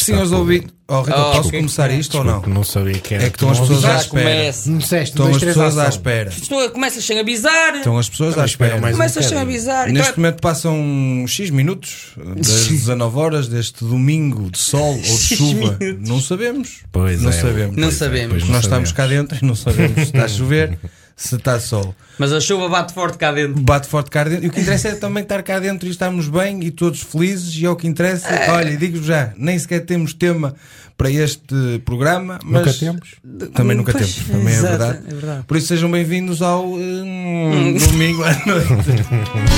senhores ouvintes. Posso começar isto ou não? Não sabia que era. É que estão as pessoas à espera. Estão as pessoas à espera. Começas sem avisar. Estão as pessoas à espera. Começas sem avisar. Neste momento passam X minutos das 19 horas deste domingo de sol ou de chuva. Não sabemos. Não sabemos. Nós estamos cá dentro e não sabemos se está a chover, se está sol. Mas a chuva bate forte cá dentro. Bate forte cá dentro. E o que interessa é também estar cá dentro e estarmos bem e todos felizes. E é o que interessa. Olha, digo-vos já, nem sequer temos tema para este programa. Mas nunca temos. Também nunca temos. Também é verdade. Por isso sejam bem-vindos ao domingo à noite.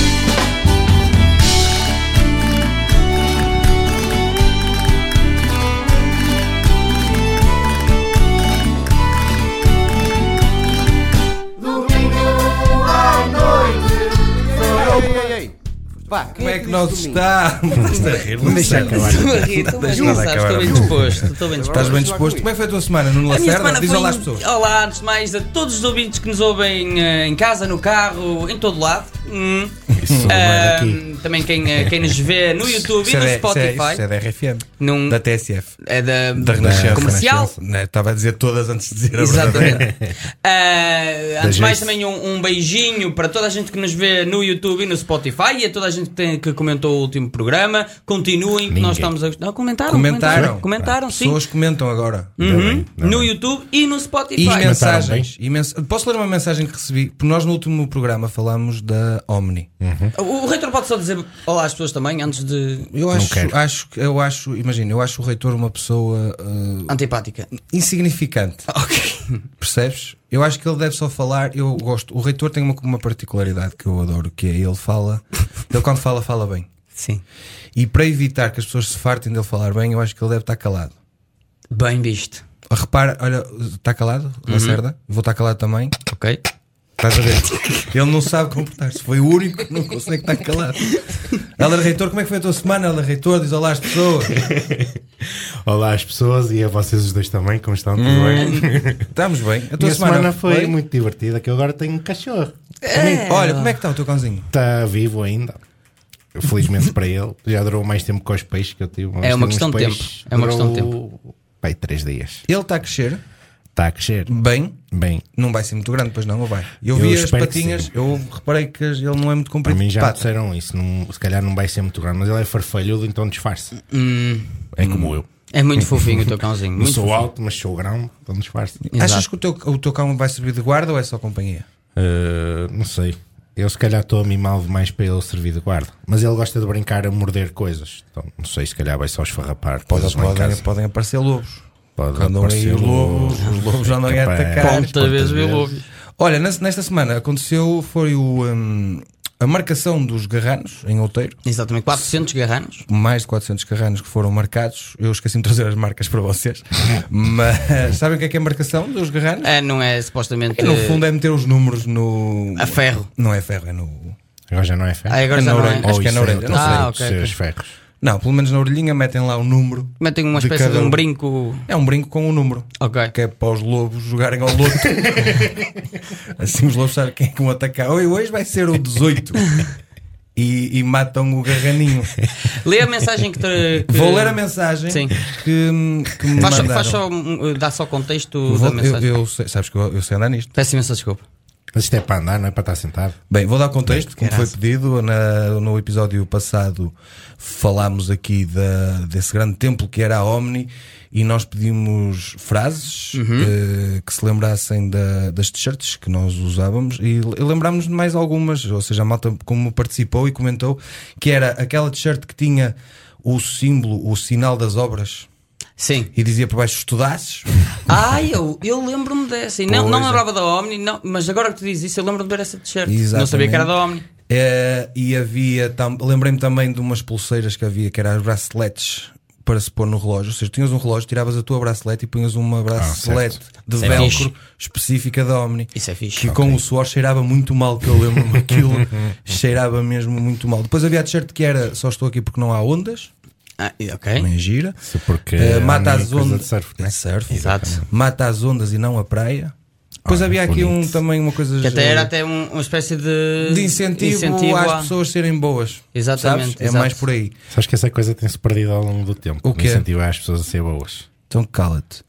Como é que nós está? Estás a rir? Deixa acabar. Estou bem disposto. Estás bem disposto? Como é que foi a tua semana, Nuno Lacerda? Diz olá às pessoas. Olá, antes de mais, a todos os ouvintes que nos ouvem em casa, no carro, em todo lado. Também quem nos vê no YouTube e no Spotify. Isso é da RFM, da TSF. É da Renascença Comercial. Estava a dizer todas antes de dizer a exatamente. Antes de mais, também um beijinho para toda a gente que nos vê no YouTube e no Spotify e a toda a gente que comentou o último programa. Continuem, que nós estamos a... Não, comentaram, sim. Pessoas comentam agora. No YouTube e no Spotify. E mensagens. Posso ler uma mensagem que recebi? Porque nós no último programa falámos da Omni. O reitor pode só dizer olá às pessoas também antes de... Eu acho o reitor uma pessoa antipática, insignificante. Ok. Percebes? Eu acho que ele deve só falar. Eu gosto. O reitor tem uma particularidade que eu adoro, que é ele quando fala bem. Sim. E para evitar que as pessoas se fartem dele falar bem, eu acho que ele deve estar calado. Bem visto. Repara, olha, está calado, Lacerda? Vou estar calado também. Ok. Estás a ver? Ele não sabe comportar-se. Foi o único que não consegue estar calado. Helder Reitor, como é que foi a tua semana, Helder Reitor? Diz olá às pessoas. Olá às pessoas e a vocês os dois também, como estão? Tudo bem? Estamos bem. A tua semana foi muito divertida, que eu agora tenho um cachorro. Olha, como é que está o teu cãozinho? Está vivo ainda. Felizmente para ele. Já durou mais tempo que os peixes que eu tive. É uma questão de tempo. É uma questão de tempo. Pai, 3 dias. Ele está a crescer? Está a crescer. Bem? Bem. Não vai ser muito grande, pois não? Ou vai? Eu vi as patinhas, eu reparei que ele não é muito comprido. A mim já me disseram isso. Se calhar não vai ser muito grande, mas ele é farfalhudo, então disfarça. É como eu. É muito fofinho o teu cãozinho. Não sou alto, mas sou grande, então disfarça. Achas que o teu cão vai servir de guarda ou é só companhia? Não sei. Eu se calhar estou a mimá-lo demais para ele servir de guarda. Mas ele gosta de brincar a morder coisas. Então não sei, se calhar vai só esfarrapar. Podem aparecer lobos. Quando aí os lobos já não iam atacar. Quantas vezes vi lobos? Olha, nesta semana aconteceu, foi a marcação dos garranos em Outeiro. Exatamente, 400 garranos. Mais de 400 garranos que foram marcados. Eu esqueci-me de trazer as marcas para vocês. Mas sabem o que é a marcação dos garranos? Não é supostamente... No fundo é meter os números no... A ferro. Não é ferro, é no... Agora já não é ferro? Agora já na não orelha. é. Acho que é na orelha. Não sei os ferros. Não, pelo menos na orelhinha metem lá o número. Metem uma espécie de um brinco. É um brinco com o número. Ok. Que é para os lobos jogarem ao loto. Assim os lobos sabem quem é que vão atacar. Hoje vai ser o 18. E matam o garraninho. Lê a mensagem que Vou ler a mensagem. Sim. Que me mandaram. Dá só contexto da mensagem. Sabes que eu sei andar nisto. Peço imensa desculpa. Mas isto é para andar, não é para estar sentado. Bem, vou dar contexto, como foi pedido. No episódio passado falámos aqui desse grande templo que era a Omni e nós pedimos frases que se lembrassem das t-shirts que nós usávamos e lembrámos de mais algumas, ou seja, a malta como participou e comentou que era aquela t-shirt que tinha o símbolo, o sinal das obras. Sim. E dizia por baixo, estudasses? Eu lembro-me dessa. Não lembrava da Omni, não, mas agora que tu dizes isso, eu lembro-me de ver essa t-shirt. Exatamente. Não sabia que era da Omni. E havia, lembrei-me também de umas pulseiras que havia, que eram as braceletes para se pôr no relógio. Ou seja, tinhas um relógio, tiravas a tua bracelete e punhas uma bracelete de velcro específica da Omni. Isso é fixe. Que com o suor cheirava muito mal, que eu lembro-me aquilo. Cheirava mesmo muito mal. Depois havia a t-shirt que era só estou aqui porque não há ondas. Ok. Também gira. Porque mata as ondas. de surf, né? Surf. Exato. Mata as ondas e não a praia. Depois havia aqui também uma coisa... Que até era até uma espécie de incentivo às pessoas serem boas. Exatamente. Sabes? É mais por aí. Sabes que essa coisa tem-se perdido ao longo do tempo. O quê? Incentivar as pessoas a ser boas. Então cala-te.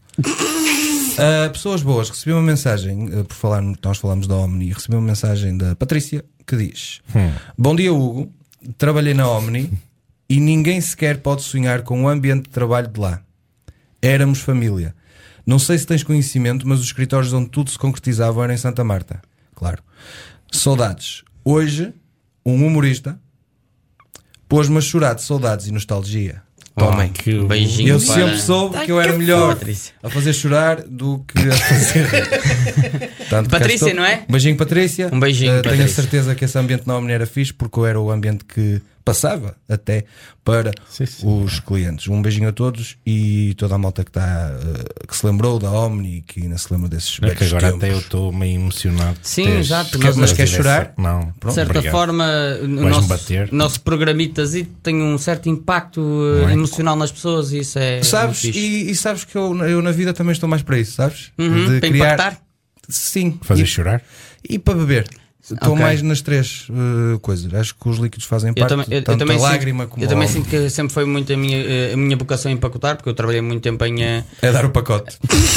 Pessoas boas. Recebi uma mensagem, por falar, nós falamos da Omni, recebi uma mensagem da Patrícia que diz: Bom dia, Hugo. Trabalhei na Omni e ninguém sequer pode sonhar com o ambiente de trabalho de lá. Éramos família. Não sei se tens conhecimento, mas os escritórios onde tudo se concretizava eram em Santa Marta. Claro. Saudades. Hoje, um humorista pôs-me a chorar de saudades e nostalgia. Tomem. Que beijinho. Eu sempre soube que eu era melhor a fazer chorar do que a fazer. Tanto Patrícia, não é? Um beijinho, Patrícia. Um beijinho, Tenho a certeza que esse ambiente na Omni era fixe, porque eu era o ambiente que passava até para os clientes. Um beijinho a todos e toda a malta que se lembrou da Omni e que ainda se lembra desses é que agora tempos. até eu estou meio emocionado. Sim, exato. Mas queres chorar? Não. De certa forma, o nosso programitas tem um certo impacto emocional nas pessoas e isso é. Sabes? E sabes que eu na vida também estou mais para isso, sabes? De para criar... impactar? Sim. Fazer chorar? E para beber. Estou mais nas três coisas. Acho que os líquidos fazem parte. Eu também a lágrima como eu também sinto que sempre foi muito a minha vocação em empacotar, porque eu trabalhei muito tempo em dar o pacote.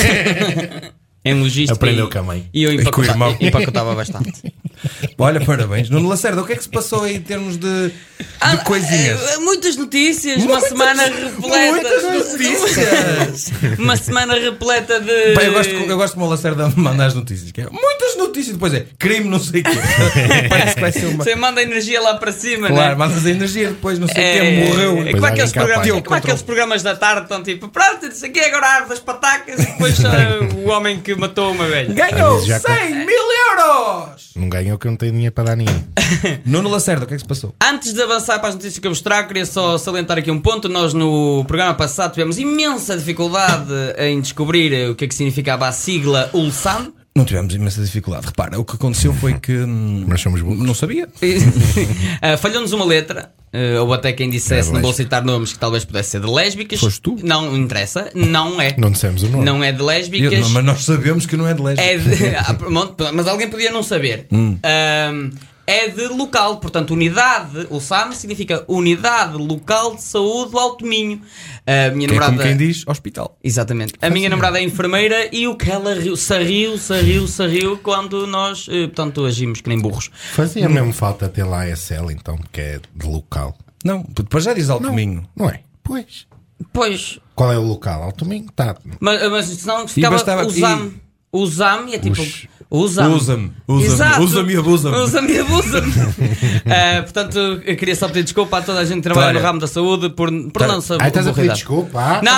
Em logística. Aprendeu com a mãe. E eu empacotava bastante. Olha, parabéns. Nuno Lacerda, o que é que se passou aí em termos de coisinhas? Muitas notícias, uma semana repleta. Muitas notícias! Uma semana repleta de. Pá, eu gosto como o Lacerda me manda as notícias. Que é, muitas notícias, depois é crime, não sei o quê. Parece que vai ser uma. Você manda a energia lá para cima, claro, né? Mandas a energia, depois não sei o quê, morreu. Como é aqueles programas da tarde estão tipo, pronto, isso aqui é agora a árvore das patacas e depois o homem que matou uma velha. Ganhou 100 mil euros! Não ganhou que eu não tenho dinheiro para dar ninguém. Nuno Lacerda, o que é que se passou? Antes de avançar para as notícias que eu vos trago, queria só salientar aqui um ponto. Nós no programa passado tivemos imensa dificuldade em descobrir o que é que significava a sigla ULSAM. Não tivemos imensa dificuldade. Repara, o que aconteceu foi que nós somos burros. Não sabia. Falhou-nos uma letra. Ou até quem dissesse, não vou citar nomes, que talvez pudesse ser de lésbicas. Foste tu? Não interessa, não é. Não dissemos o nome. Não é de lésbicas. Mas nós sabemos que não é de lésbicas. Mas alguém podia não saber. É de local, portanto, unidade. O SAM significa Unidade Local de Saúde do Alto Minho. A minha namorada. É como quem diz hospital. Exatamente. A minha namorada é enfermeira e o que ela riu quando nós, portanto, agimos que nem burros. Fazia mesmo falta ter lá a SL, então, porque é de local. Não, depois já diz Alto Minho. Não é? Pois. Qual é o local? Alto Minho? Tá. Mas senão ficava o ZAM e é tipo. Usa-me e abusa-me. Portanto, eu queria só pedir desculpa a toda a gente que trabalha no ramo da saúde por não saber. Estás a pedir desculpa? Não.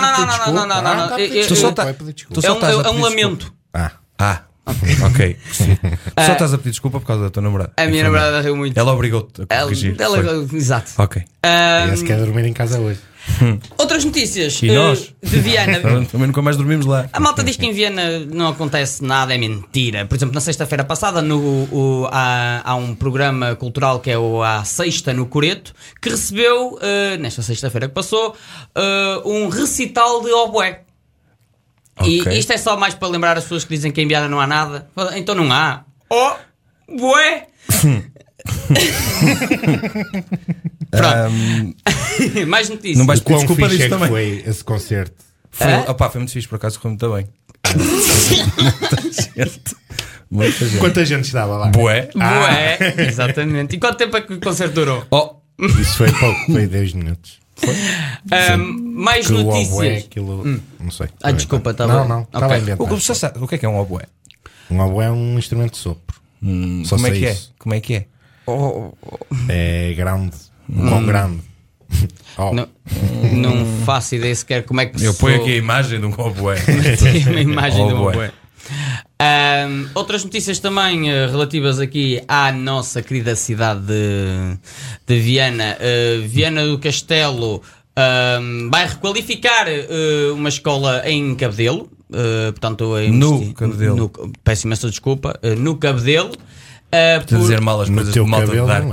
Tu só estás a pedir um lamento. Ok. Só estás a pedir desculpa por causa da tua namorada. A minha namorada riu muito. Ela obrigou-te a corrigir. Exato. Ok. E se quer dormir em casa hoje. Outras notícias e nós? De Viana. Também nunca mais dormimos lá. A malta diz que em Viana não acontece nada, é mentira. Por exemplo, na sexta-feira passada há um programa cultural que é o A Sexta no Coreto, que recebeu, nesta sexta-feira que passou, um recital de oboé. Okay. E isto é só mais para lembrar as pessoas que dizem que em Viana não há nada. Então não há. Bué! Pronto. Mais notícias. Não vais pedir desculpa disso também. Foi esse concerto? Foi muito fixe, por acaso correu muito bem. Muita gente. Quanta gente estava lá? Bué, exatamente. E quanto tempo é que o concerto durou? Isso foi pouco, foi 10 minutos. Mais notícias. Não sei. Desculpa, Não, estava O que é um oboé? Um oboé é um instrumento de sopro. Como é que é? É grande. Quão grande? Não faço ideia sequer como é que eu ponho aqui a imagem de um oboé. Uma imagem de um oboé. Outras notícias também relativas aqui à nossa querida cidade de Viana. Viana do Castelo vai requalificar uma escola em Cabedelo. Portanto, no Cabedelo. Peço imensa desculpa. No Cabedelo. Por dizer mal as coisas do malta de dar.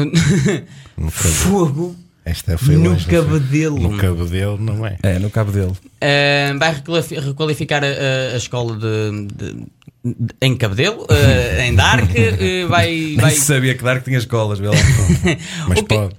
Fogo. Esta foi no Cabedelo. No Cabedelo não é. É, no Cabedelo. Vai requalificar a escola Em Cabedelo, em Dark, vai. Nem sabia que Dark tinha escolas, vê lá. Mas pode.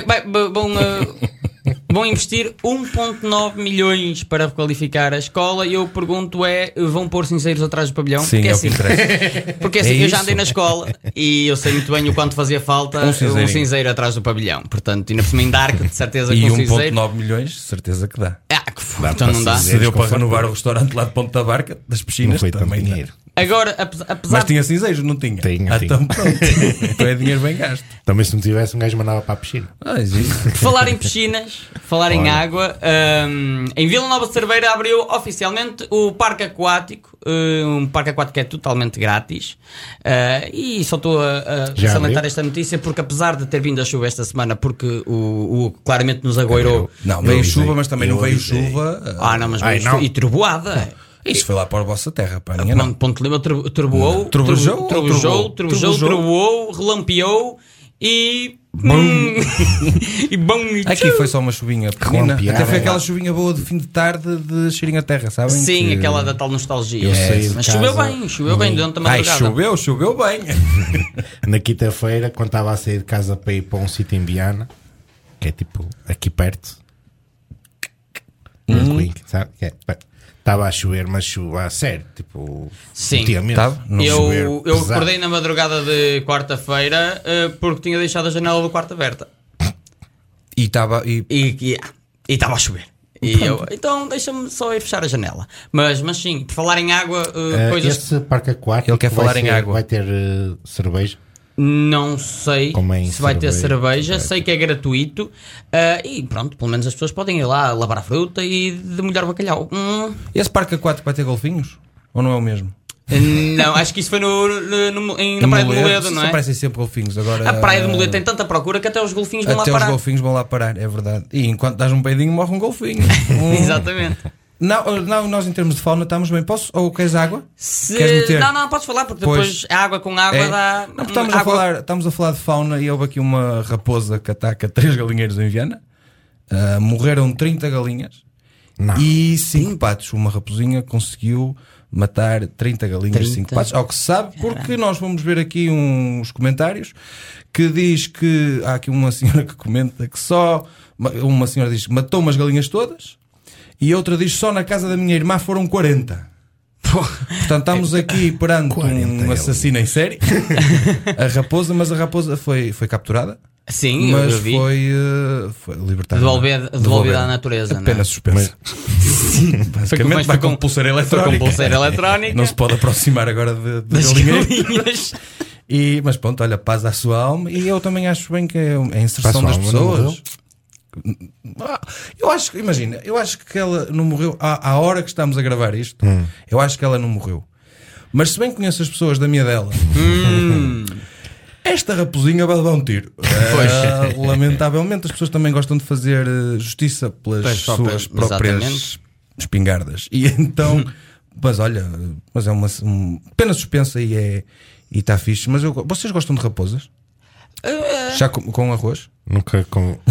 Vão investir 1,9 milhões para requalificar a escola e eu pergunto vão pôr cinzeiros atrás do pavilhão? Sim, porque é o que interessa. Porque assim, eu já andei na escola e eu sei muito bem o quanto fazia falta um cinzeiro atrás do pavilhão. Portanto, ainda por cima em Dark, de certeza que e um cinzeiro... 1,9 milhões, certeza que dá. Então não dá. Se deu para renovar o restaurante lá de Ponta da Barca, das piscinas, não foi também dinheiro. Agora, apesar Mas tinha cinzeiros, não tinha? Tinha. Então pronto. Então é dinheiro bem gasto. Também se não tivesse, um gajo mandava para a piscina. Existe. Falar em piscinas, falar em água, em Vila Nova de Cerveira abriu oficialmente o parque aquático, um parque aquático que é totalmente grátis, e só estou a salientar esta notícia porque apesar de ter vindo a chuva esta semana, porque o claramente nos agoirou. Não, veio chuva, mas também não veio chuva. Não, mas veio e trovoada. Isso foi lá para a vossa terra, pá. Não. Ponte Lima trovoou, relampeou e... e bom. Aqui foi só uma chuvinha pequenina. Até foi aquela chuvinha boa de fim de tarde de cheirinho a terra, sabem? Sim, aquela da tal nostalgia. Mas choveu bem durante a Choveu madrugada. bem. Na quinta-feira, quando estava a sair de casa para ir para um sítio em Viana, que é tipo aqui perto, sabe? Estava a chover, mas chuva a sério, tipo, sim, eu acordei na madrugada de quarta-feira porque tinha deixado a janela do quarto aberta e estava a chover. Então deixa-me só ir fechar a janela. Mas sim, por falar em água, coisas. Esse parque aquático, ele quer falar em água. Vai ter cerveja? Não sei se vai ter cerveja, sei que é gratuito e pronto, pelo menos as pessoas podem ir lá lavar a fruta e demolhar o bacalhau. Esse parque aquático vai ter golfinhos? Ou não é o mesmo? Não, acho que isso foi na Praia de Moledo, não é? Aparecem sempre golfinhos. Agora, a Praia de Moledo tem tanta procura que até os golfinhos vão lá parar. Até os golfinhos vão lá parar, é verdade. E enquanto dás um peidinho morre um golfinho. Exatamente. Não, nós em termos de fauna estamos bem. Posso? Ou queres água? Queres meter? Não, podes falar, porque depois água com água dá. Não, estamos a falar de fauna e houve aqui uma raposa que ataca 3 galinheiros em Viana. Morreram 30 galinhas e 5 patos. Uma raposinha conseguiu matar 30 galinhas e 5 patos. Ao que se sabe, porque nós vamos ver aqui uns comentários que diz que há aqui uma senhora que comenta que uma senhora diz que matou umas galinhas todas. E outra diz só na casa da minha irmã foram 40. Portanto, estamos aqui perante um assassino em série. Mas a raposa foi capturada. Sim, mas eu vi. Foi libertada. Devolvida à natureza. Apenas suspensa. Basicamente vai com pulseira eletrónica. Não se pode aproximar agora das galinhas. Mas pronto, olha, paz à sua alma. E eu também acho bem que é a inserção das pessoas. Eu acho que ela não morreu à hora que estamos a gravar isto. Eu acho que ela não morreu. Mas se bem conheço as pessoas da minha dela, esta raposinha vai levar um tiro. Lamentavelmente as pessoas também gostam de fazer justiça pelas suas próprias espingardas. E então, mas olha, mas é uma pena suspensa e está fixe. Mas vocês gostam de raposas? Já com arroz? Nunca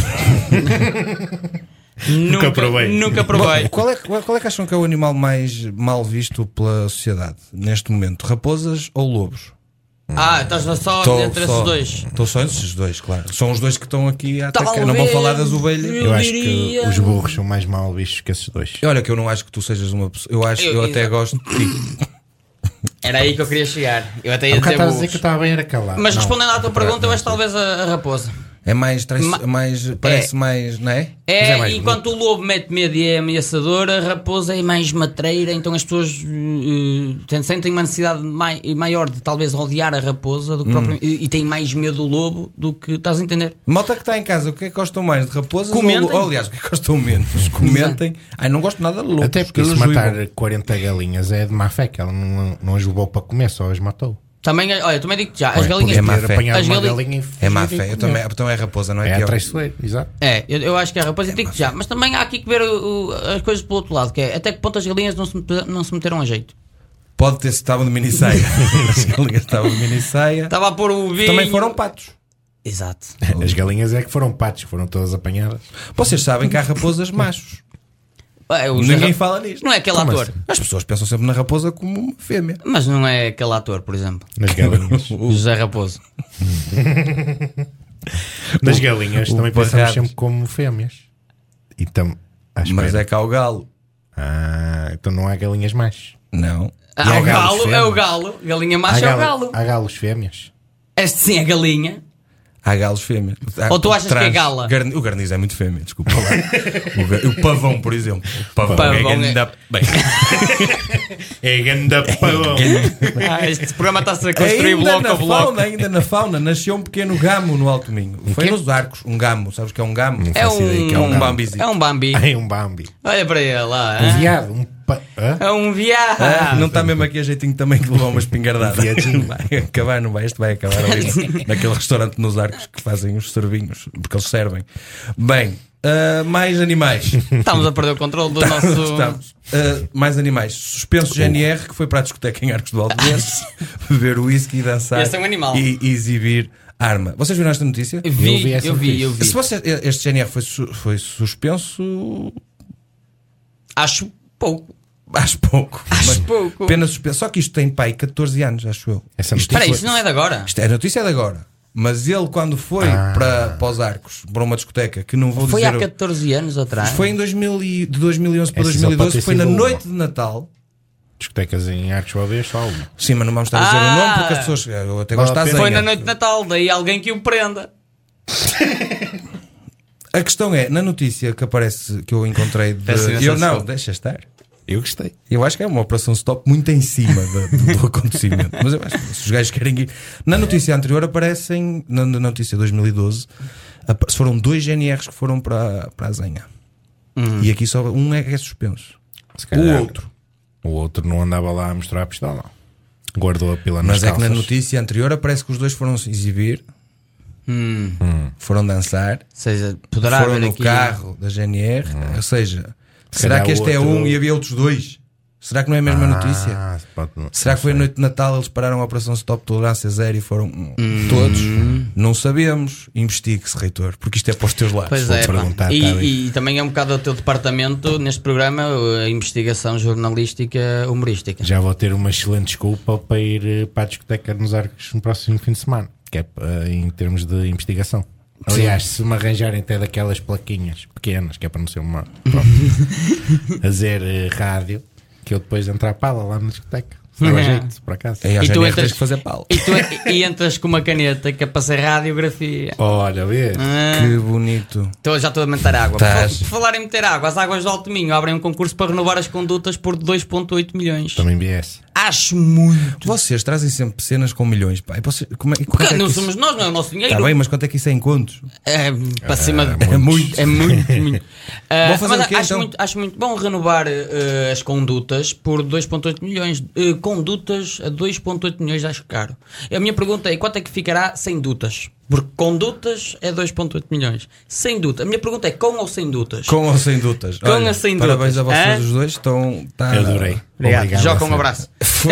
provei. Nunca provei. Qual é que acham que é o animal mais mal visto pela sociedade neste momento? Raposas ou lobos? Estás só entre esses dois? Estou só entre esses dois, claro. São os dois que estão aqui a atacar. Não vão falar das ovelhas. Eu acho que os burros são mais mal vistos que esses dois. Olha que eu não acho que tu sejas uma pessoa. Eu até gosto de ti. Era aí que eu queria chegar. Eu até ia dizer que eu estava bem era calado. Mas respondendo à tua pergunta, eu acho talvez a raposa. É mais parece mais, não é? Mais enquanto o lobo mete medo e é ameaçador, a raposa é mais matreira, então as pessoas sentem uma necessidade maior de talvez odiar a raposa do que e têm mais medo do lobo do que estás a entender. Malta que está em casa, o que é que gostam mais de raposas? Aliás, o que é que gostam menos? Comentem. Não gosto nada de lobo. Até porque se matar 40 galinhas é de má fé, que ela não as levou para comer, só as matou. Também digo-te já, as galinhas... É má fé. É má fé. Então é raposa, não é? É traiçoeiro, exato. Eu acho que é raposa e digo-te já. Mas também há aqui que ver as coisas pelo outro lado, que é até que ponto as galinhas não se meteram a jeito. Pode ter se estava de minissaia. As galinhas estavam de minissaia. Estava a pôr o vinho. Também foram patos. Exato. As galinhas é que foram patos, foram todas apanhadas. Vocês sabem que há raposas machos. Ninguém fala nisto. Não é aquele Como ator. assim? As pessoas pensam sempre na raposa como uma fêmea. Mas não é aquele ator, por exemplo. Nas galinhas. O José Raposo. Nas galinhas também pensamos Barrados. sempre como fêmeas. Então, Mas é cá o galo. então não há galinhas mais. Não. E há O galos galo é fêmeas? o galo. Galinha macho é o galo. Há galos fêmeas. Este sim é galinha. Há galos fêmeas. Ou tu achas que é gala? O garnizo é muito fêmea, desculpa lá. O pavão, por exemplo. O pavão Pavão é é- ganda... Bem, É ganda pavão. Este programa está-se a construir bloco a bloco. Ainda na fauna, nasceu um pequeno gamo no Alto Minho. Foi quê? nos arcos, um gamo. Sabes o que é um gamo? É faço ideia que é um um bambizinho. É um Bambi. Ai, um Bambi. Olha para ele lá. Um hã? viado. Hã? É um viado. Não está mesmo aqui a jeitinho também de levar uma espingardada. Viadinho. Vai acabar, não vai? Este vai acabar ali naquele restaurante nos arcos que fazem os servinhos, porque eles servem. Bem, mais animais. Estamos a perder o controle do nosso. Estamos. Mais animais. Suspenso GNR, que foi para a discoteca em Arcos do Alto beber whisky, dançar Esse é um animal. e exibir arma. Vocês viram esta notícia? Vi, essa eu vi. Se você, este GNR foi suspenso, Acho pouco. acho pouco. Acho Mas pouco. Apenas suspenso. Só que isto tem pai 14 anos, acho eu. Essa Isto Espera aí, foi- isso não é de agora. Isto é a notícia de agora. Mas ele, quando foi para os Arcos, para uma discoteca, que não vou Foi dizer. há 14 anos atrás. Foi em de 2011 para Essa só 2012, pode ter foi na sido uma. noite de Natal. discotecas em Arcos Baldeiros, só uma. Sim, mas não vamos estar a dizer o nome porque as pessoas. Eu até Vale gosto a da pena. Foi na azenha. noite de Natal, daí alguém que o prenda. A questão é, na notícia que aparece, que eu encontrei de. Peço imensa Eu não, desculpa. deixa estar. Eu gostei. Eu acho que é uma operação stop muito em cima do acontecimento. Mas eu acho que se os gajos querem ir. Na notícia anterior aparecem, na notícia 2012, foram 2 GNRs que foram para a Zenha. E aqui só um é que é suspenso. Se O calhar outro. O outro não andava lá a mostrar a pistola. Guardou a pila nas Mas é que calças. na notícia anterior aparece que os dois foram se exibir, foram dançar, Ou seja, poderá foram haver no aqui. carro da GNR. Ou seja, Se será calhar que este é outro- um e havia outros 2? Será que não é a mesma notícia? Pode, não, Será não que foi a sei. noite de Natal, eles pararam a operação Stop Tolerância Zero e foram todos? Não sabemos. Investigue-se, reitor, porque isto é para os teus lados. Pois Vou é, pá. perguntar, tá E, bem. e também é um bocado o teu departamento neste programa, a investigação jornalística humorística. Já vou ter uma excelente desculpa para ir para a discoteca nos Arcos no próximo fim de semana, que é em termos de investigação. Aliás, se me arranjarem até daquelas plaquinhas pequenas, que é para não ser uma a dizer rádio, que eu depois entrar a pala lá na discoteca. Se dava jeito, por acaso. É, a E tu GNR entras- tens que fazer pau. E entras com uma caneta que é para ser radiografia. Olha, vês? Que bonito. Já estou a meter água. Estás. Por falar em meter água, as águas do Alto Minho abrem um concurso para renovar as condutas por 2,8 milhões. Também BS. Acho muito. Vocês trazem sempre cenas com milhões, pá. E vocês, quanto Porque é que não isso- somos nós, não é o nosso dinheiro. Tá bem, mas quanto é que isso é em contos? É para cima de. É muito. É muito, muito. Vão fazer Mas o quê, acho, então? acho muito bom renovar as condutas por 2,8 milhões. Condutas a 2,8 milhões acho caro. A minha pergunta é: quanto é que ficará sem dutas? Porque condutas é 2,8 milhões. Sem dutas. A minha pergunta é: com ou sem dutas? Com ou sem dutas? Com ou sem parabéns dutas? a vocês Hã? os dois. Tá... Eu adorei. Obrigado. Obrigado Joca, a um você. abraço.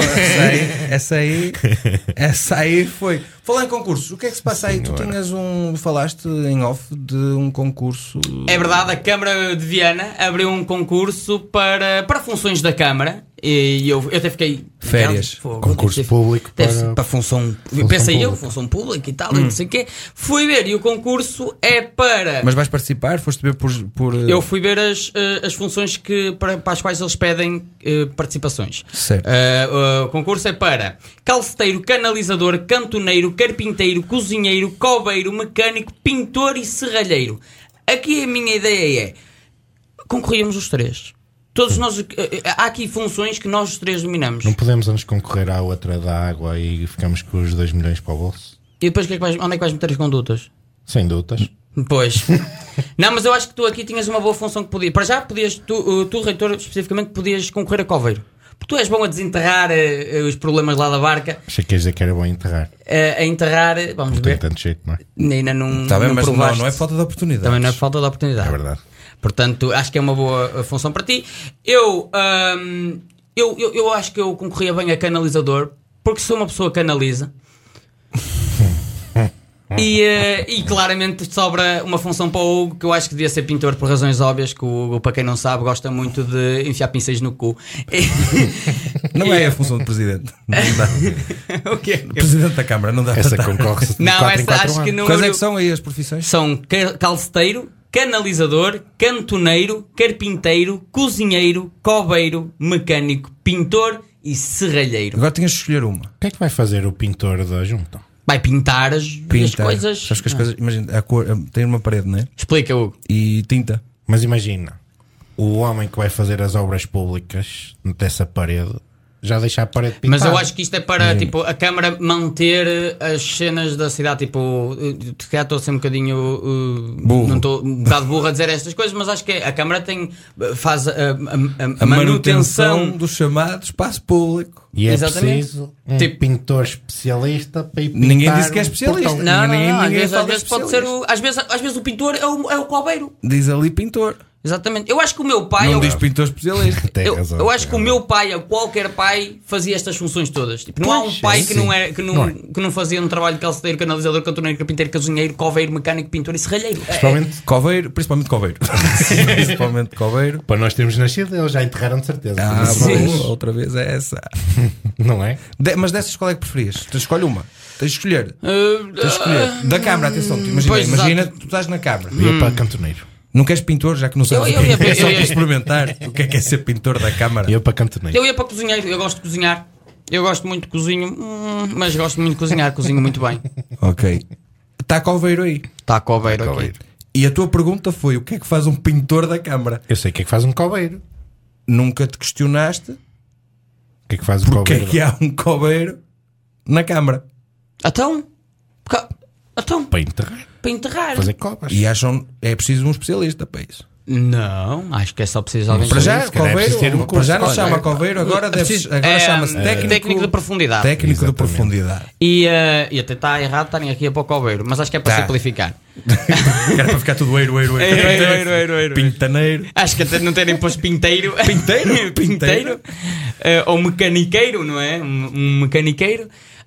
Essa aí foi. Falar em concursos, o que é que se passa aí? Tu tinhas falaste em off de um concurso. É verdade, a Câmara de Viana abriu um concurso para funções da Câmara e eu até fiquei. Férias. Fogo, Concurso deve ser- público deve ser para- para função. função Pensei eu, pública. função pública e tal, e não sei o quê. Fui ver e o concurso é para. Mas vais participar? Foste ver por Eu fui ver as funções para as quais eles pedem participações. Certo. O concurso é para calceteiro, canalizador, cantoneiro, carpinteiro, cozinheiro, coveiro, mecânico, pintor e serralheiro. Aqui a minha ideia é: concorríamos os três. Todos nós. Há aqui funções que nós os três dominamos. Não podemos antes concorrer à outra da água e ficamos com os 2 milhões para o bolso? E depois onde é que vais meter as condutas? Sem dúvidas. Pois. Não, mas eu acho que tu aqui tinhas uma boa função que podia. Para já podias, tu reitor, especificamente, podias concorrer a coveiro. Porque tu és bom a desenterrar os problemas lá da barca. Achei que ias dizer que era bom enterrar. A enterrar, vamos Não tem ver. tanto jeito, não é? Ainda não. Tá bem, não mas provaste. não é falta de oportunidade. Também não é falta de oportunidade. É verdade. Portanto, acho que é uma boa função para ti. Eu acho que eu concorria bem a canalizador, porque sou uma pessoa que canaliza. E claramente sobra uma função para o Hugo, que eu acho que devia ser pintor por razões óbvias, que o Hugo, para quem não sabe, gosta muito de enfiar pincéis no cu. Não é a função do presidente. Não dá. O quê? O presidente da Câmara não dá Essa para concorre-se de Não, 4 em essa 4 acho que anos. não. Quais é que são aí as profissões? São calceteiro, canalizador, cantoneiro, carpinteiro, cozinheiro, coveiro, mecânico, pintor e serralheiro. Agora tinhas de escolher uma. O que é que vai fazer o pintor da junta? Vai pintar as coisas. Sabes que as coisas, imagina, a cor, tem uma parede, não é? Explica, Hugo. E tinta. Mas imagina, o homem que vai fazer as obras públicas dessa parede já deixa a parede pintada. Mas eu acho que isto é para tipo, a Câmara manter as cenas da cidade. Tipo, se calhar estou a ser um bocadinho burro. Não estou um bocado burro a dizer estas coisas, mas acho que a Câmara faz a manutenção do chamado espaço público. E é Exatamente. preciso um Tipo- pintor especialista para ir pintar. Ninguém disse que é especialista. portão. Não, Ninguém às vezes fala de pode ser às vezes o pintor é o coveiro. Diz ali pintor. Exatamente. Eu acho que o meu pai. Não diz pintor especialista. Tem razão, Eu acho que o tem meu pai, qualquer pai, fazia estas funções todas. Tipo, não há um Pois, pai sim. que não fazia um trabalho de calceteiro, canalizador, cantoneiro, carpinteiro, cozinheiro, coveiro, mecânico, pintor e serralheiro. Principalmente Coveiro, principalmente coveiro. Principalmente coveiro. para nós termos nascido, eles já enterraram de certeza. Ah, Sim. boa, outra vez é essa. Não é? Mas dessas qual é que preferias? Escolhe uma. Tens de escolher. Tens de escolher. Da Câmara, atenção. Pois, Imagina, exato. tu estás na Câmara. Ia para cantoneiro. Não queres pintor, já que não sabes Eu o que ia- é só eu ia- para experimentar o que é ser pintor da Câmara. Ia para cantoneiro. Eu ia para cozinheiro, eu gosto de cozinhar. Eu gosto muito de cozinho, mas gosto muito de cozinhar, cozinho muito bem. Ok. Está coveiro aí. Está coveiro aqui. Coveiro. E a tua pergunta foi: o que é que faz um pintor da Câmara? Eu sei o que é que faz um coveiro. Nunca te questionaste O que é que faz um porque é coveiro? que há um coveiro na Câmara. Então, Para enterrar. para enterrar. Fazer covas. E acham é preciso um especialista para isso. Não, acho que é só preciso alguém Para já, se calhar é preciso ter coveiro, um para já não curso. se chama coveiro, agora, agora chama-se técnico de profundidade. Técnico de Exatamente. profundidade. E até está errado estarem aqui a para o coveiro, mas acho que é para Tá. simplificar. Era para ficar tudo eiro. Eiro. Pintaneiro. Acho que até não terem posto pinteiro. Pinteiro? Pinteiro. Ou mecaniqueiro, não é? Um mecaniqueiro.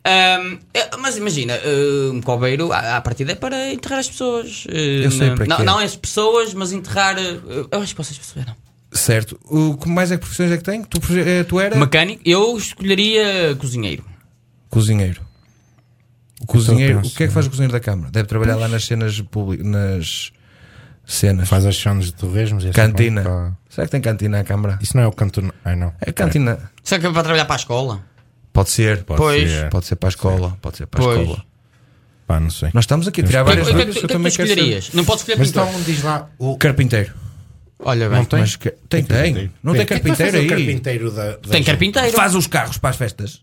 Mas imagina, um coveiro à partida é para enterrar as pessoas. Eu sei para quê. Não as pessoas, mas enterrar. Eu acho que vocês perceberam. Certo. O que mais é que profissões é que tem? Tu era Mecânico, eu escolheria cozinheiro. cozinheiro. O cozinheiro, penso, o que é que faz o cozinheiro da Câmara? Deve trabalhar lá nas cenas públicas, nas cenas. Faz as chanes de torresmos e assim, Cantina. pá. Será que tem cantina à Câmara? Isso não é o cantoneiro. Ai não. É cantina. Será que é para trabalhar para a escola? Pode ser. Pois. Pode ser para a escola. Pode ser para a Pois. escola. Pá, não sei. Nós estamos aqui a tirar O que várias é que dúvidas que eu tu também quero saber. escolherias? Não podes escolher Mas pintor. então diz lá o. Carpinteiro. Olha bem. Não tem? Mas tem. Não tem carpinteiro aí. O carpinteiro da Tem carpinteiro. Faz os carros para as festas.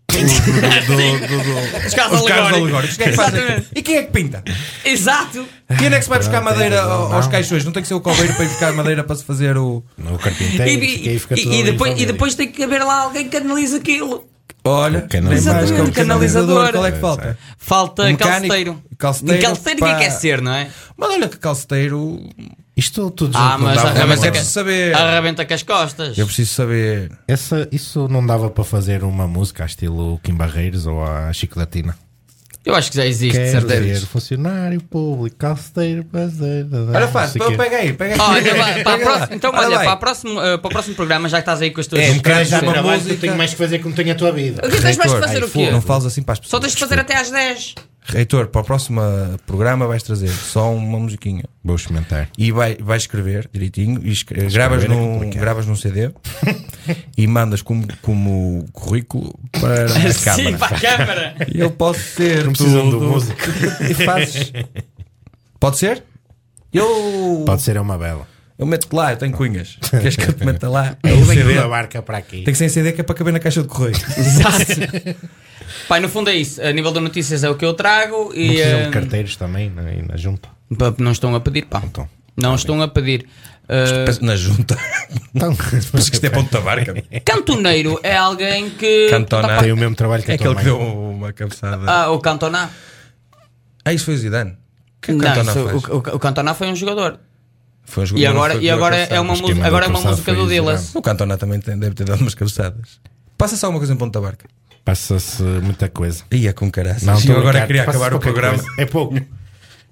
Os carros Os carros alegóricos. Quem é que faz Exatamente. aquilo? E quem é que pinta? Exato. Quem é que se vai buscar madeira aos Não. caixões? Não tem que ser o coveiro para ir buscar madeira para se fazer o. O carpinteiro. que aí fica tudo E resolvido. depois tem que haver lá alguém que analise aquilo. Olha, O canalizador. nem mais que o Canalizador. Qual é que falta? Falta Um mecânico. calceteiro. Calceteiro, Calceteiro pá. ninguém quer ser, não é? Mas olha que calceteiro. Isto tudo Ah, junto não mas dava. mas arrebenta, é preciso saber. arrebenta com as costas. Eu preciso saber. Isso não dava para fazer uma música a estilo Kim Barreiros ou a Chico da Tina. Eu acho que já existe, Quero certeza. ser funcionário público, calceteiro, Olha, faz, pega aí. Olha, para a próxima- então, Olha olha, bem. para o próximo programa já estás aí com as tuas. É, cara, já uma trabalho, música. eu tenho mais que fazer como tenho a tua vida. O que tens mais de Reitor, fazer o quê? Não fales assim para as pessoas. Só tens de fazer até às 10. Reitor, para o próximo programa vais trazer só uma musiquinha. Vou experimentar. E vais escrever direitinho. E gravas, Escrever é num, complicado. gravas num CD e mandas como currículo para a Sim, câmara. para a câmara. E eu posso ser. Não precisam tudo. do músico. E fazes. Pode ser? Pode ser, é uma bela. Eu meto-te lá, eu tenho cunhas. Queres que eu te meta lá? É Eu o venho CD. da barca para aqui. Tem que ser em CD que é para caber na caixa de correio. Exato. Pai, no fundo é isso. A nível de notícias é o que eu trago Não e. precisam de carteiros também aí na junta. Não estão a pedir, pá. Então. Não estão a pedir. Na junta. Então, Mas que isto é ponto da barca. Cantoneiro é alguém que. Cantona. tem o mesmo trabalho que É a tua aquele que mãe. deu uma cabeçada. Ah, o Cantona. Isso foi o Zidane. O que é que o Não, Cantona isso- faz? o Cantona foi um jogador. Foi um E jogador, agora, não foi e agora cabeçada. é uma, Mas quem mandou agora é uma cabeçada música foi do o Dillas. Zidane. O Cantona também deve ter dado umas cabeçadas. Passa-se alguma coisa em ponta da barca. Passa-se muita coisa. Ia com caraças. Não, Eu estou a agora brincar. queria Passa-se acabar o pouca programa. coisa. É pouco.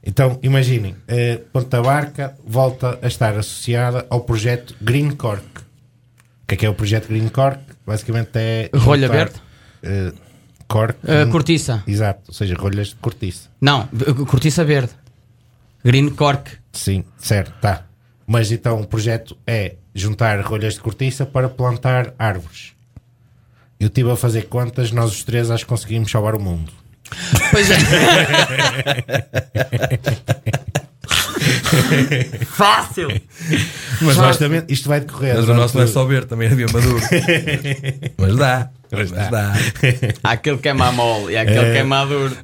Então, imaginem, Ponta Barca volta a estar associada ao projeto Green Cork. O que é o projeto Green Cork? Basicamente é... Rolha verde? Cork. Cortiça. Exato, ou seja, rolhas de cortiça. Não, cortiça verde. Green Cork. Sim, certo, tá. Mas então o projeto é juntar rolhas de cortiça para plantar árvores. Eu estive a fazer contas, nós os 3 acho que conseguimos salvar o mundo. Pois é. Fácil. Mas honestamente isto vai decorrer. Mas o nosso não é só verde, também havia maduro. Mas dá. Há aquele que é mamol e há aquele que é maduro.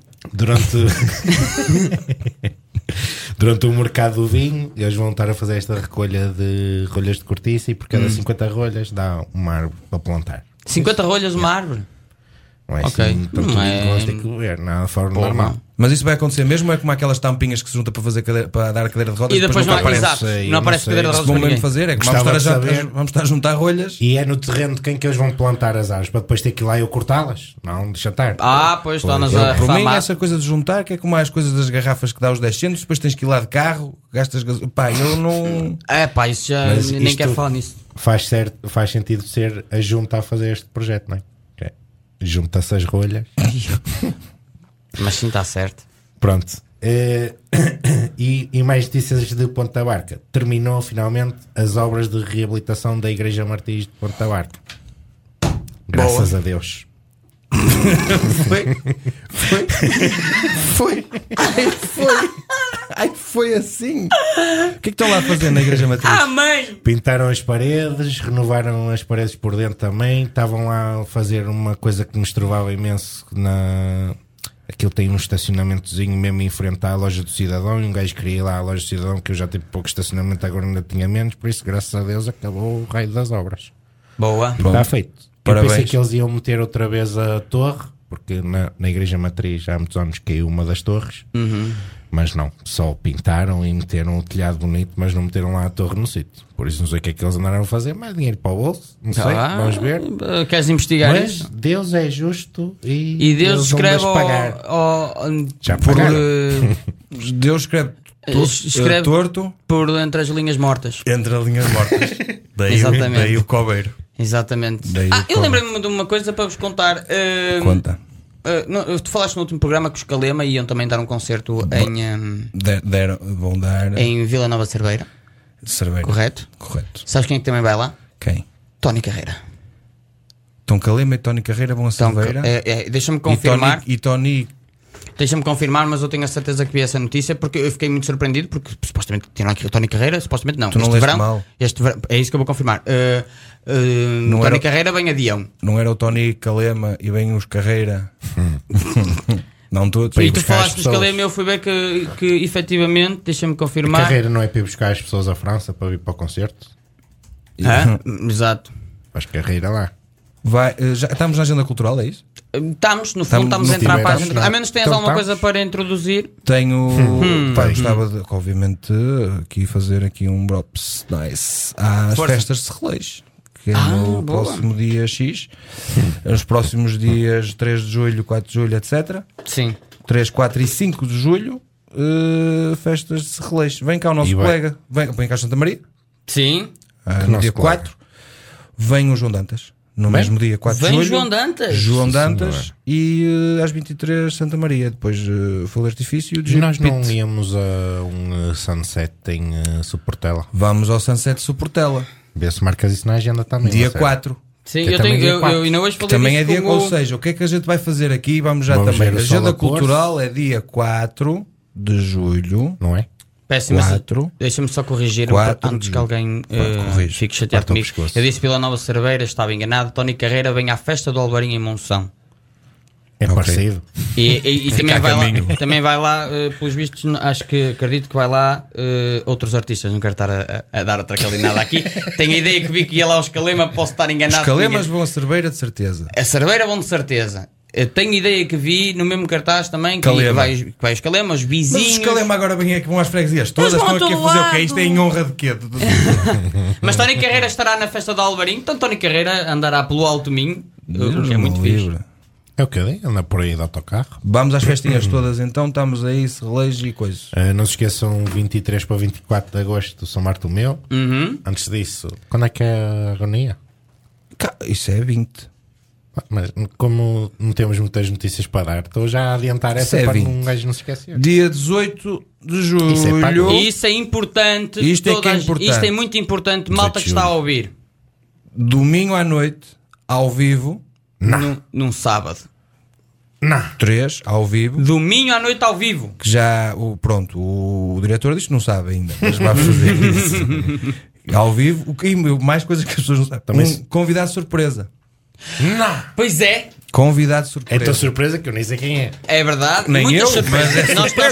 Durante o mercado do vinho, eles vão estar a fazer esta recolha de rolhas de cortiça e por cada 50 rolhas dá uma árvore para plantar. 50 rolhas uma árvore? Não é assim, tanto nós temos que ver, nada fora normal. Mas isso vai acontecer mesmo? Ou é como aquelas tampinhas que se juntam para fazer para dar a cadeira de rodas e depois não aparece? Exato, não aparece cadeira de rodas para ninguém. Fazer, é que vamos estar a juntar rolhas. E é no terreno de quem que eles vão plantar as árvores para depois ter que ir lá e eu cortá-las? Não, deixa estar. Pois tornas a para mim essa coisa de juntar, que é como as coisas das garrafas que dá os 10 centos, depois tens que ir lá de carro, gastas eu não... isso já nem quero falar nisso. Faz sentido ser a junta a fazer este projeto, não é? Junta-se as rolhas. Mas sim, está certo. Pronto. E mais notícias de Ponta Barca. Terminou finalmente as obras de reabilitação da Igreja Martins de Ponta Barca. Graças a Deus. Foi assim. O que estão lá a fazer na Igreja Matriz? Mãe! Pintaram as paredes, renovaram as paredes por dentro também. Estavam lá a fazer uma coisa que nos trovava imenso. Aquilo tem um estacionamentozinho mesmo em frente à loja do Cidadão. E um gajo queria ir lá à loja do Cidadão, que eu já tive pouco estacionamento, agora ainda tinha menos. Por isso, graças a Deus, acabou o raio das obras. Boa. Está feito. Parabéns. Eu pensei que eles iam meter outra vez a torre, porque na Igreja Matriz há muitos anos caiu uma das torres. Mas não, só pintaram e meteram o telhado bonito, mas não meteram lá a torre no sítio. Por isso não sei o que é que eles andaram a fazer. Mais dinheiro para o bolso, não sei, vamos ver. Queres investigar mas isso? Deus é justo e Deus escreve já pagaram. Deus escreve torto por entre as linhas mortas. Entre as linhas mortas. Daí o coveiro. Exatamente. Eu lembrei-me de uma coisa para vos contar. Conta. Tu falaste no último programa que os Calema iam também dar um concerto vão dar em Vila Nova de Cerveira. Correto? Sabes quem é que também vai lá? Quem? Tony Carreira. Tom Calema e Tony Carreira vão a Cerveira. Deixa-me confirmar. E Tony. Deixa-me confirmar, mas eu tenho a certeza que vi essa notícia porque eu fiquei muito surpreendido porque supostamente tinha aqui o Tony Carreira, supostamente não. Tu não leste mal. Este verão, é isso que eu vou confirmar. Tony Carreira vem a Dião. Não era o Tony Calema e vem os Carreira. Não todos. E tu falaste dos Calema e eu fui ver que efetivamente, deixa-me confirmar. A Carreira não é para ir buscar as pessoas à França para vir para o concerto? Exato. Faz Carreira lá. Já estamos na agenda cultural, é isso? Estamos a entrar para a agenda. A menos que tenhas alguma coisa para introduzir. Tenho. Gostava de, obviamente, aqui fazer aqui um props nice às festas de Serrelês, que é no próximo dia X, nos próximos dias 3 de julho, 4 de julho, etc. Sim. 3, 4 e 5 de julho, festas de Serrelês. Vem cá o nosso colega, vem cá Santa Maria. Sim. No dia 4, vem o João Dantas. No mesmo dia 4 de julho. Vem João Dantas e às 23 Santa Maria. Depois fogo de artifício. Nós não íamos a um Sunset em Suportela. Vamos ao Sunset Suportela. Vê se marcas isso na agenda também. Dia 4. Sim, eu ainda hoje falei também é dia, ou seja, o que é que a gente vai fazer aqui? Vamos também. A agenda cultural é dia 4 de julho. Não é? Péssimo. Deixa-me só corrigir antes que alguém fique chateado comigo. Eu disse Vila Nova Cerveira, estava enganado. Tony Carreira vem à festa do Alvarinho em Monção. É parecido. E também vai lá, pelos vistos, acredito que vai lá outros artistas. Não quero estar a dar outra calinada aqui. Tenho a ideia que vi que ia lá os Calema, posso estar enganado. Os Calemas vão a Cerveira, de certeza. A Cerveira vão de certeza. Eu tenho ideia que vi no mesmo cartaz também que vai os Calema, os vizinhos. Mas os Calema agora vêm aqui, vão às freguesias todas, estão aqui a fazer o que é isto? É em honra de quê? Mas Tony Carreira estará na festa do Alvarinho, então Tony Carreira andará pelo Alto Minho, que é muito fixe. É o que eu digo, anda por aí de autocarro. Vamos às festinhas todas então, estamos aí, relejo e coisas. Não se esqueçam, 23 para 24 de agosto, São Bartolomeu. Antes disso, quando é que é a agonia? Isso é 20. Mas como não temos muitas notícias para dar, estou já a adiantar essa para um gajo não se esquecer. Dia 18 de julho. Isso é importante. Isto é importante. Isto é muito importante, malta que está a ouvir. Domingo à noite, ao vivo. Num sábado. 3, ao vivo. Domingo à noite ao vivo. Que já, o diretor disto não sabe ainda, mas vamos fazer isso. Ao vivo, mais coisas que as pessoas não sabem. Também convidado surpresa. Pois é. Convidado surpresa. É tão surpresa que eu nem sei quem é. É verdade. Nem muitas eu, surpresas. mas é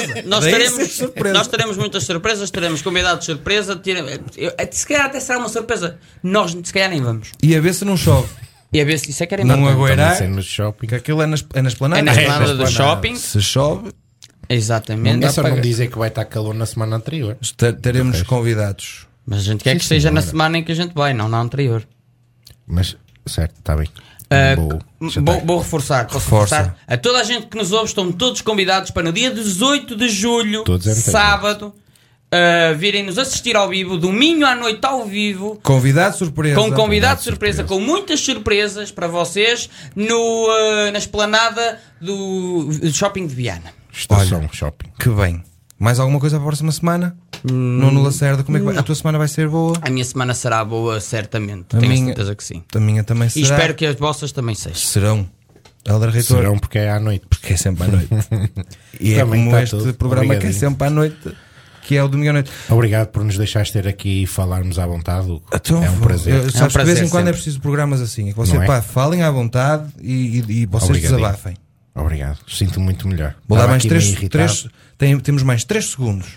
Nós teremos muitas surpresas. Teremos convidado de surpresa. Se calhar até será uma surpresa. Nós se calhar nem vamos. E a ver se não chove. E a ver se isso é que era não aguardar. No shopping. Que aquilo é na esplanada. É na esplanada do shopping. Se chove. Exatamente. Não é só não dizer que vai estar calor na semana anterior. Teremos convidados. Mas a gente quer que seja na semana em que a gente vai, não na anterior. Mas, certo, está bem. Vou reforçar. Posso reforçar? A toda a gente que nos ouve, estão todos convidados para no dia 18 de julho, sábado, virem-nos assistir ao vivo, domingo à noite ao vivo. Convidado surpresa. Com convidado surpresa, com muitas surpresas para vocês na esplanada do Shopping de Viana. Estação Shopping. Que bem. Mais alguma coisa para a próxima semana? Nuno Lacerda, como é que vai? A tua semana vai ser boa? A minha semana será boa, certamente. Tenho certeza que sim. A minha também será. E espero que as vossas também sejam. Serão. Helder Reitor. Serão porque é à noite. Porque é sempre à noite. E é como este programa que é sempre à noite, que é o domingo à noite. Obrigado por nos deixares ter aqui e falarmos à vontade. Então, é um prazer. Sabes que de vez em quando é preciso programas assim. É que vocês falem à vontade e vocês desabafem. Obrigado, sinto muito melhor. Vou dar mais 3. Temos mais 3 segundos.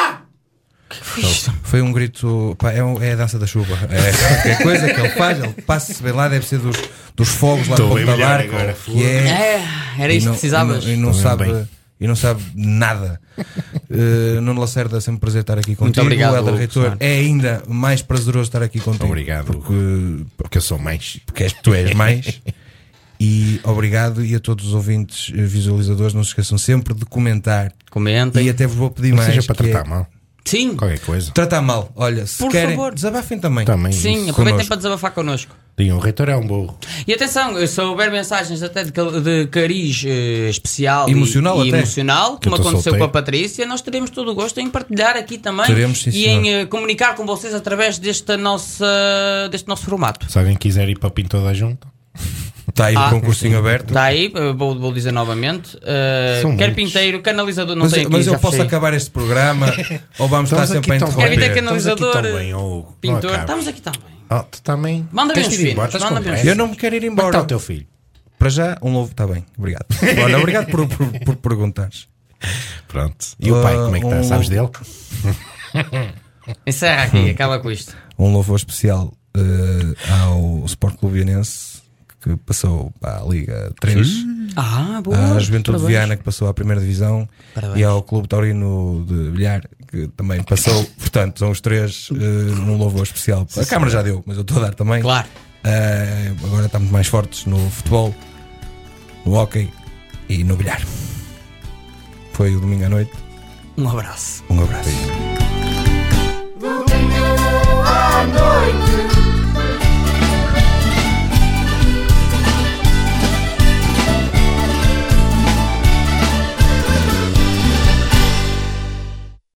Foi um grito. Pá, é a dança da chuva. É qualquer coisa que ele faz. Ele passa-se bem lá, deve ser dos fogos lá no ponto da barca. Era isso que precisavas. E não sabe nada. Nuno Lacerda, sempre um prazer estar aqui contigo. Muito obrigado, o Helder Reitor, é ainda mais prazeroso estar aqui contigo. Obrigado. Porque eu sou mais. Porque tu és mais. E obrigado, e a todos os ouvintes visualizadores, não se esqueçam sempre de comentar. Comentem. E até vos vou pedir não mais. Seja para tratar mal. Sim. Qualquer coisa. Tratar mal. Olha, se por querem, favor, desabafem também. Sim, aproveitem para desabafar connosco. Digam, o Reitor é um burro. E atenção, se houver mensagens até de cariz especial emocional, como aconteceu com a Patrícia, nós teremos todo o gosto em partilhar aqui também. Teremos, sim, em comunicar com vocês através deste nosso formato. Se alguém quiser ir para o Pinto da Junta, está aí o concursinho aberto. Está aí, vou dizer novamente. Quer pinteiro, canalizador, não tem aqui. Mas eu posso acabar este programa ou vamos estar sempre a interromper? Quer pintar canalizador, pintor, não estamos aqui também. Tu também. Manda-me os filhos. Eu não me quero ir embora. Está o teu filho. Para já, um louvo, está bem. Obrigado. Olha, obrigado por perguntares. Pronto. E o pai, como é que está? Sabes dele? Encerra aqui, acaba com isto. Um louvor especial ao Sport Clube Vianense, que passou para a Liga 3. Boa. À Juventude de Viana, que passou à primeira divisão. Parabéns. E ao Clube Taurino de Bilhar, que também passou. Portanto, são os 3 num louvor especial. A Câmara já deu, mas eu estou a dar também. Claro. Agora estamos mais fortes no futebol, no hóquei e no bilhar. Foi o domingo à noite. Um abraço. Um abraço.